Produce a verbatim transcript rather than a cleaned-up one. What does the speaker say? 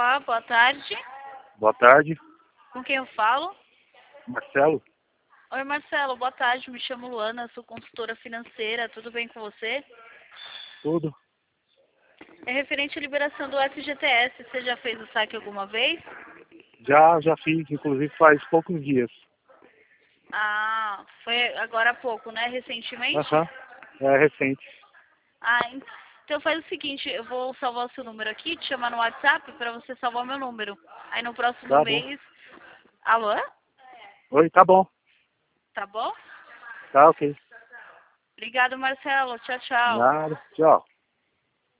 Olá, boa tarde. Boa tarde, Com quem eu falo? Marcelo. Oi, Marcelo, boa tarde. Me chamo Luana, sou consultora financeira. Tudo bem com você? Tudo? É referente à liberação do F G T S. Você já fez o saque alguma vez? Já, já fiz, inclusive faz poucos dias. Ah, foi agora há pouco, né? Recentemente? Aham, é recente. Ah, então faz o seguinte, eu vou salvar o seu número aqui, te chamar no WhatsApp para você salvar o meu número. Aí no próximo Tá bom. mês... Alô? Oi, tá bom. Tá bom? Tá ok. Obrigado, Marcelo. Tchau, tchau. Nada, tchau.